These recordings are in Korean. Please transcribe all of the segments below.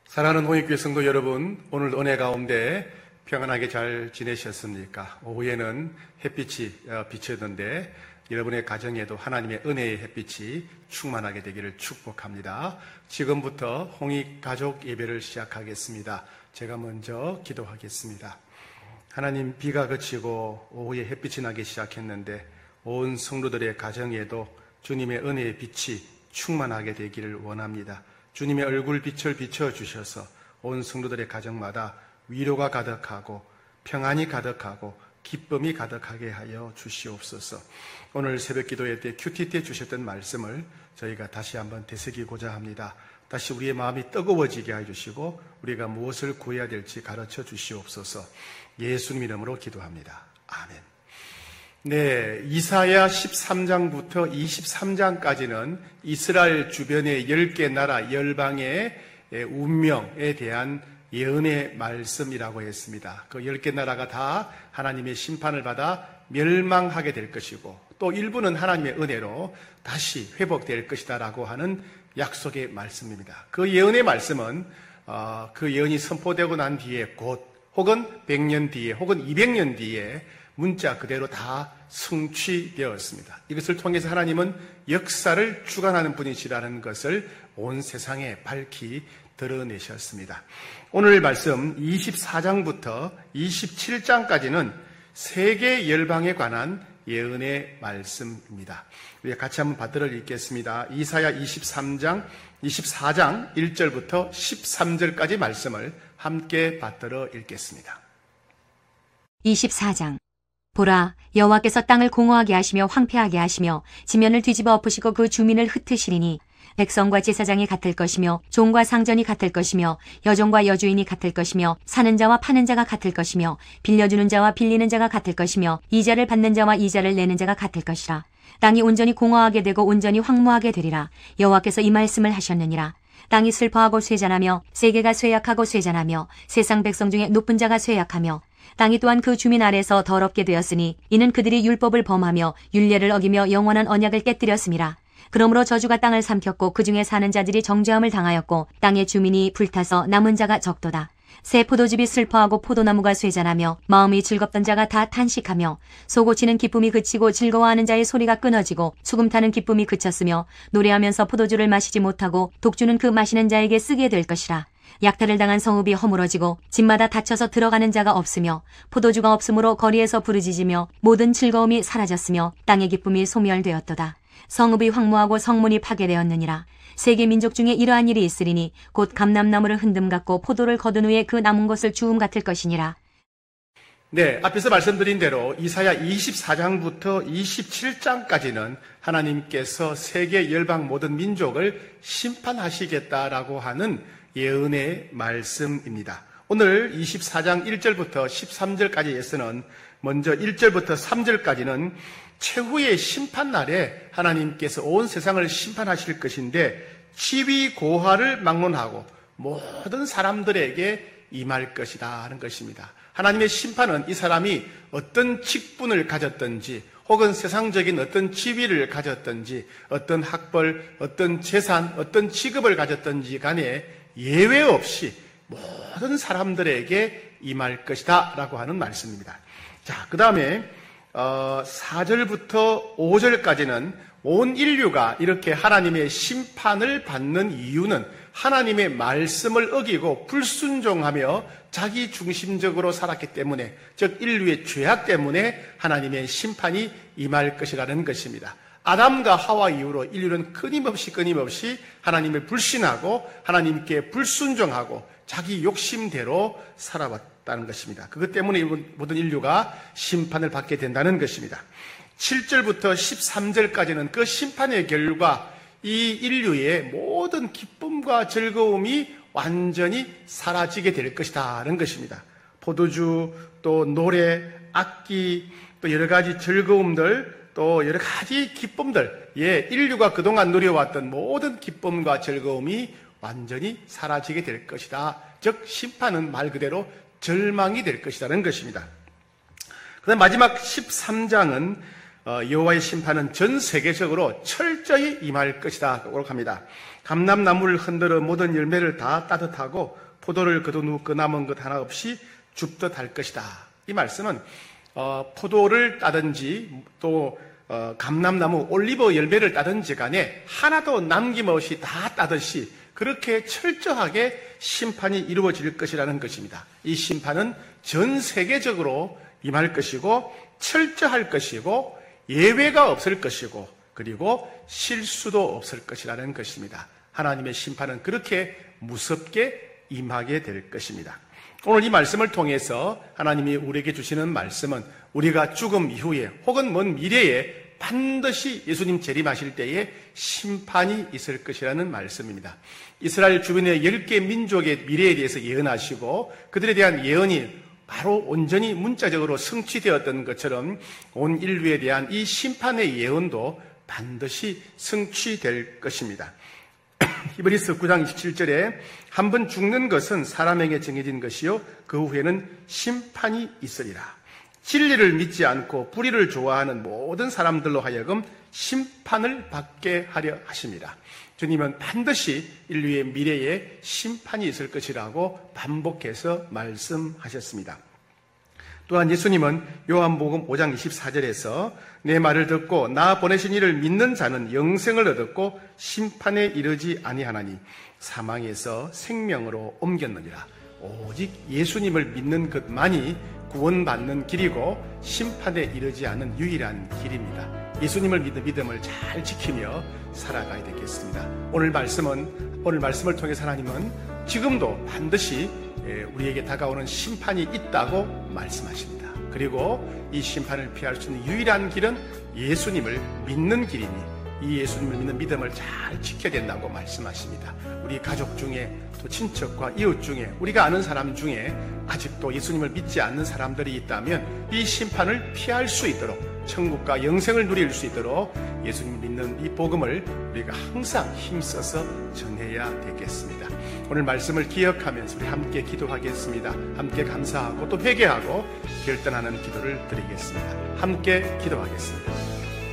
사랑하는 홍익교회 성도 여러분, 오늘 은혜 가운데 평안하게 잘 지내셨습니까? 오후에는 햇빛이 비쳤는데 여러분의 가정에도 하나님의 은혜의 햇빛이 충만하게 되기를 축복합니다. 지금부터 홍익 가족 예배를 시작하겠습니다. 제가 먼저 기도하겠습니다. 하나님, 비가 그치고 오후에 햇빛이 나기 시작했는데 온 성도들의 가정에도 주님의 은혜의 빛이 충만하게 되기를 원합니다. 주님의 얼굴 빛을 비춰주셔서 온 성도들의 가정마다 위로가 가득하고 평안이 가득하고 기쁨이 가득하게 하여 주시옵소서. 오늘 새벽 기도회 때 큐티 때 주셨던 말씀을 저희가 다시 한번 되새기고자 합니다. 다시 우리의 마음이 뜨거워지게 해주시고 우리가 무엇을 구해야 될지 가르쳐 주시옵소서. 예수님 이름으로 기도합니다. 아멘. 네, 이사야 13장부터 23장까지는 이스라엘 주변의 10개 나라 열방의 운명에 대한 예언의 말씀이라고 했습니다. 그 10개 나라가 다 하나님의 심판을 받아 멸망하게 될 것이고 또 일부는 하나님의 은혜로 다시 회복될 것이다 라고 하는 약속의 말씀입니다. 그 예언의 말씀은 그 예언이 선포되고 난 뒤에 곧 혹은 100년 뒤에 혹은 200년 뒤에 문자 그대로 다 성취되었습니다. 이것을 통해서 하나님은 역사를 주관하는 분이시라는 것을 온 세상에 밝히 드러내셨습니다. 오늘 말씀 24장부터 27장까지는 세계 열방에 관한 예언의 말씀입니다. 우리 같이 한번 받들어 읽겠습니다. 이사야 24장 1절부터 13절까지 말씀을 함께 받들어 읽겠습니다. 24장. 보라, 여호와께서 땅을 공허하게 하시며 황폐하게 하시며 지면을 뒤집어 엎으시고 그 주민을 흩으시리니 백성과 제사장이 같을 것이며 종과 상전이 같을 것이며 여종과 여주인이 같을 것이며 사는 자와 파는 자가 같을 것이며 빌려주는 자와 빌리는 자가 같을 것이며 이자를 받는 자와 이자를 내는 자가 같을 것이라. 땅이 온전히 공허하게 되고 온전히 황무하게 되리라. 여호와께서 이 말씀을 하셨느니라. 땅이 슬퍼하고 쇠잔하며 세계가 쇠약하고 쇠잔하며 세상 백성 중에 높은 자가 쇠약하며 땅이 또한 그 주민 아래서 더럽게 되었으니 이는 그들이 율법을 범하며 율례를 어기며 영원한 언약을 깨뜨렸음이라. 그러므로 저주가 땅을 삼켰고 그 중에 사는 자들이 정죄함을 당하였고 땅의 주민이 불타서 남은 자가 적도다. 새 포도즙이 슬퍼하고 포도나무가 쇠잔하며 마음이 즐겁던 자가 다 탄식하며 소고치는 기쁨이 그치고 즐거워하는 자의 소리가 끊어지고 수금 타는 기쁨이 그쳤으며 노래하면서 포도주를 마시지 못하고 독주는 그 마시는 자에게 쓰게 될 것이라. 약탈을 당한 성읍이 허물어지고 집마다 닫혀서 들어가는 자가 없으며 포도주가 없으므로 거리에서 부르짖으며 모든 즐거움이 사라졌으며 땅의 기쁨이 소멸되었도다. 성읍이 황무하고 성문이 파괴되었느니라. 세계 민족 중에 이러한 일이 있으리니 곧 감람나무를 흔듦 같고 포도를 거둔 후에 그 남은 것을 주움 같을 것이니라. 네, 앞에서 말씀드린 대로 이사야 24장부터 27장까지는 하나님께서 세계 열방 모든 민족을 심판하시겠다라고 하는 예언의 말씀입니다. 오늘 24장 1절부터 13절까지에서는 먼저 1절부터 3절까지는 최후의 심판날에 하나님께서 온 세상을 심판하실 것인데 지위 고하를 막론하고 모든 사람들에게 임할 것이다 하는 것입니다. 하나님의 심판은 이 사람이 어떤 직분을 가졌든지 혹은 세상적인 어떤 지위를 가졌든지 어떤 학벌, 어떤 재산, 어떤 직업을 가졌든지 간에 예외 없이 모든 사람들에게 임할 것이다 라고 하는 말씀입니다. 자, 그 다음에 4절부터 5절까지는 온 인류가 이렇게 하나님의 심판을 받는 이유는 하나님의 말씀을 어기고 불순종하며 자기 중심적으로 살았기 때문에, 즉 인류의 죄악 때문에 하나님의 심판이 임할 것이라는 것입니다. 아담과 하와 이후로 인류는 끊임없이 하나님을 불신하고 하나님께 불순종하고 자기 욕심대로 살아왔다는 것입니다. 그것 때문에 모든 인류가 심판을 받게 된다는 것입니다. 7절부터 13절까지는 그 심판의 결과 이 인류의 모든 기쁨과 즐거움이 완전히 사라지게 될 것이다는 것입니다. 포도주, 또 노래, 악기, 또 여러 가지 즐거움들, 또 여러 가지 기쁨들, 인류가 그동안 누려왔던 모든 기쁨과 즐거움이 완전히 사라지게 될 것이다. 즉 심판은 말 그대로 절망이 될 것이라는 것입니다. 그다음 마지막 13장은 여호와의 심판은 전 세계적으로 철저히 임할 것이다 라고 합니다. 감람나무를 흔들어 모든 열매를 다 따뜻하고 포도를 거둔 후 그 남은 것 하나 없이 줍듯 할 것이다. 이 말씀은 포도를 따든지 또 감람나무 올리브 열매를 따든지 간에 하나도 남김없이 다 따듯이 그렇게 철저하게 심판이 이루어질 것이라는 것입니다. 이 심판은 전 세계적으로 임할 것이고 철저할 것이고 예외가 없을 것이고 그리고 실수도 없을 것이라는 것입니다. 하나님의 심판은 그렇게 무섭게 임하게 될 것입니다. 오늘 이 말씀을 통해서 하나님이 우리에게 주시는 말씀은 우리가 죽음 이후에 혹은 먼 미래에 반드시 예수님 재림하실 때에 심판이 있을 것이라는 말씀입니다. 이스라엘 주변의 10개 민족의 미래에 대해서 예언하시고 그들에 대한 예언이 바로 온전히 문자적으로 성취되었던 것처럼 온 인류에 대한 이 심판의 예언도 반드시 성취될 것입니다. 히브리서 9장 27절에 한 번 죽는 것은 사람에게 정해진 것이요 그 후에는 심판이 있으리라. 진리를 믿지 않고 불의를 좋아하는 모든 사람들로 하여금 심판을 받게 하려 하십니다. 주님은 반드시 인류의 미래에 심판이 있을 것이라고 반복해서 말씀하셨습니다. 또한 예수님은 요한복음 5장 24절에서 내 말을 듣고 나 보내신 이를 믿는 자는 영생을 얻었고 심판에 이르지 아니하나니 사망에서 생명으로 옮겼느니라. 오직 예수님을 믿는 것만이 구원받는 길이고 심판에 이르지 않는 유일한 길입니다. 예수님을 믿는 믿음을 잘 지키며 살아가야 되겠습니다. 오늘 말씀을 통해서 하나님은 지금도 반드시 우리에게 다가오는 심판이 있다고 말씀하십니다. 그리고 이 심판을 피할 수 있는 유일한 길은 예수님을 믿는 길이니 이 예수님을 믿는 믿음을 잘 지켜야 된다고 말씀하십니다. 우리 가족 중에 또 친척과 이웃 중에 우리가 아는 사람 중에 아직도 예수님을 믿지 않는 사람들이 있다면 이 심판을 피할 수 있도록 천국과 영생을 누릴 수 있도록 예수님을 믿는 이 복음을 우리가 항상 힘써서 전해야 되겠습니다. 오늘 말씀을 기억하면서 우리 함께 기도하겠습니다. 함께 감사하고 또 회개하고 결단하는 기도를 드리겠습니다. 함께 기도하겠습니다.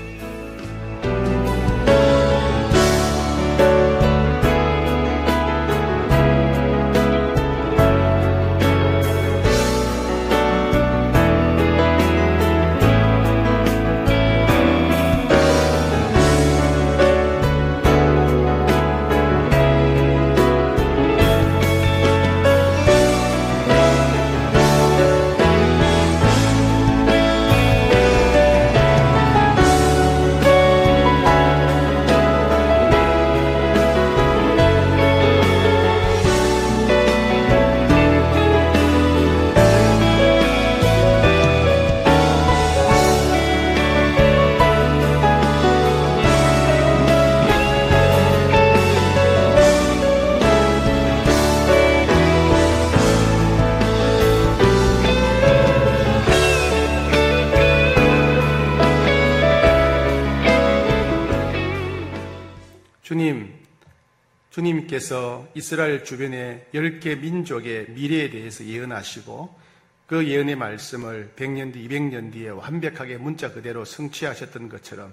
주님께서 이스라엘 주변의 10개 민족의 미래에 대해서 예언하시고 그 예언의 말씀을 100년 뒤, 200년 뒤에 완벽하게 문자 그대로 성취하셨던 것처럼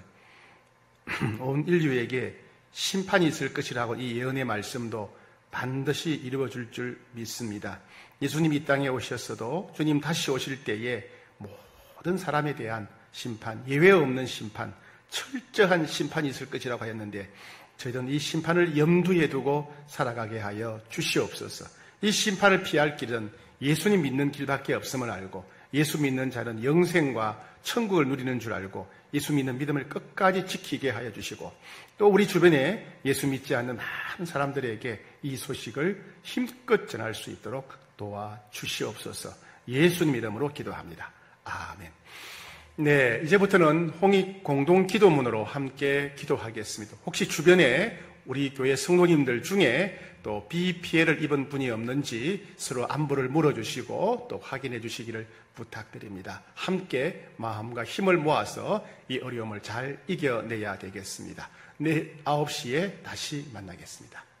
온 인류에게 심판이 있을 것이라고 이 예언의 말씀도 반드시 이루어질 줄 믿습니다. 예수님이 이 땅에 오셨어도 주님 다시 오실 때에 모든 사람에 대한 심판, 예외 없는 심판, 철저한 심판이 있을 것이라고 했는데 저희들은 이 심판을 염두에 두고 살아가게 하여 주시옵소서. 이 심판을 피할 길은 예수님 믿는 길밖에 없음을 알고 예수 믿는 자는 영생과 천국을 누리는 줄 알고 예수 믿는 믿음을 끝까지 지키게 하여 주시고 또 우리 주변에 예수 믿지 않는 많은 사람들에게 이 소식을 힘껏 전할 수 있도록 도와주시옵소서. 예수님 이름으로 기도합니다. 아멘. 네, 이제부터는 홍익 공동 기도문으로 함께 기도하겠습니다. 혹시 주변에 우리 교회 성도님들 중에 또 비피해를 입은 분이 없는지 서로 안부를 물어주시고 또 확인해 주시기를 부탁드립니다. 함께 마음과 힘을 모아서 이 어려움을 잘 이겨내야 되겠습니다. 내일 9시에 다시 만나겠습니다.